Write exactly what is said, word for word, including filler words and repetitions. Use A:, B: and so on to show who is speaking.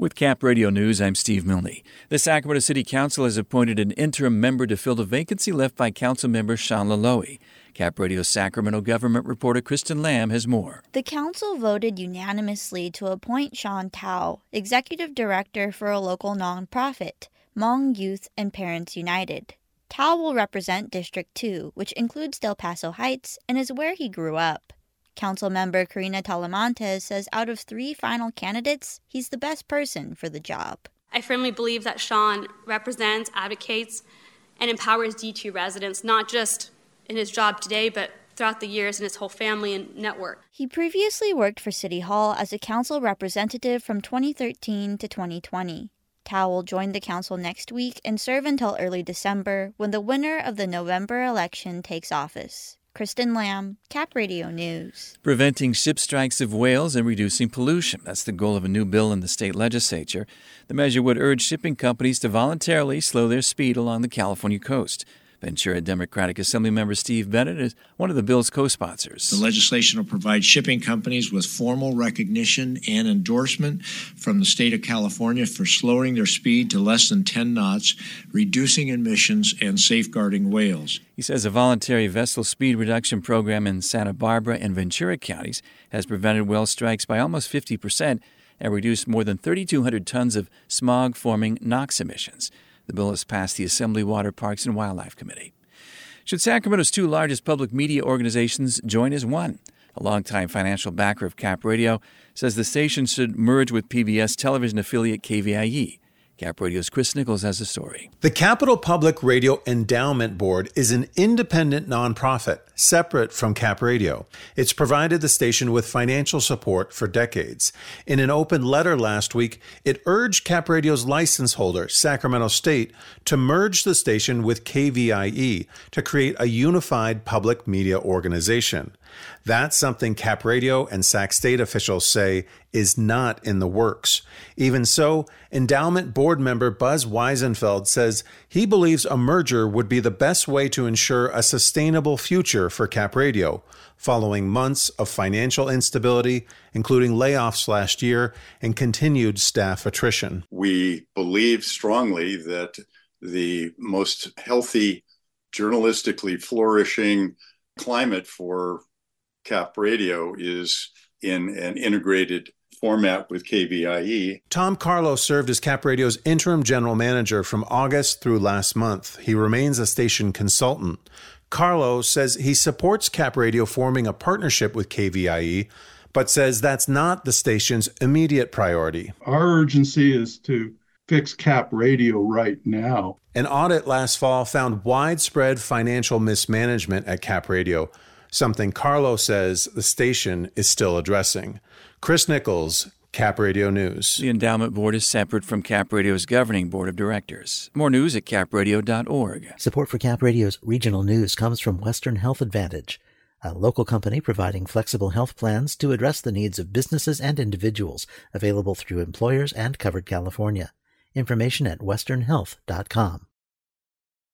A: With Cap Radio News, I'm Steve Milne. The Sacramento City Council has appointed an interim member to fill the vacancy left by Council member Sean Laloie. Cap Radio's Sacramento government reporter Kristen Lamb has more.
B: The council voted unanimously to appoint Sean Tao, executive director for a local nonprofit, Hmong Youth and Parents United. Tao will represent District two, which includes Del Paso Heights and is where he grew up. Councilmember Karina Talamantes says out of three final candidates, he's the best person for the job.
C: I firmly believe that Sean represents, advocates, and empowers D two residents, not just in his job today, but throughout the years in his whole family and network.
B: He previously worked for City Hall as a council representative from twenty thirteen to twenty twenty. Tao will join the council next week and serve until early December, when the winner of the November election takes office. Kristen Lamb, Cap Radio News.
A: Preventing ship strikes of whales and reducing pollution. That's the goal of a new bill in the state legislature. The measure would urge shipping companies to voluntarily slow their speed along the California coast. Ventura Democratic Assemblymember Steve Bennett is one of the bill's co-sponsors.
D: The legislation will provide shipping companies with formal recognition and endorsement from the state of California for slowing their speed to less than ten knots, reducing emissions, and safeguarding whales.
A: He says a voluntary vessel speed reduction program in Santa Barbara and Ventura counties has prevented whale strikes by almost fifty percent and reduced more than three thousand two hundred tons of smog-forming NOx emissions. The bill has passed the Assembly Water, Parks, and Wildlife Committee. Should Sacramento's two largest public media organizations join as one? A longtime financial backer of Cap Radio says the station should merge with P B S television affiliate K V I E. Cap Radio's Chris Nichols has a story.
E: The Capital Public Radio Endowment Board is an independent nonprofit, separate from Cap Radio. It's provided the station with financial support for decades. In an open letter last week, it urged Cap Radio's license holder, Sacramento State, to merge the station with K V I E to create a unified public media organization. That's something Cap Radio and Sac State officials say is not in the works. Even so, endowment board member Buzz Weisenfeld says he believes a merger would be the best way to ensure a sustainable future for Cap Radio, following months of financial instability, including layoffs last year and continued staff attrition.
F: We believe strongly that the most healthy, journalistically flourishing climate for Cap Radio is in an integrated format with K V I E.
E: Tom Carlo served as Cap Radio's interim general manager from August through last month. He remains a station consultant. Carlo says he supports Cap Radio forming a partnership with K V I E, but says that's not the station's immediate priority.
G: Our urgency is to fix Cap Radio right now.
E: An audit last fall found widespread financial mismanagement at Cap Radio, something Carlo says the station is still addressing. Chris Nichols, Cap Radio News.
A: The endowment board is separate from Cap Radio's governing board of directors. More news at cap radio dot org.
H: Support for Cap Radio's regional news comes from Western Health Advantage, a local company providing flexible health plans to address the needs of businesses and individuals, available through employers and Covered California. Information at western health dot com.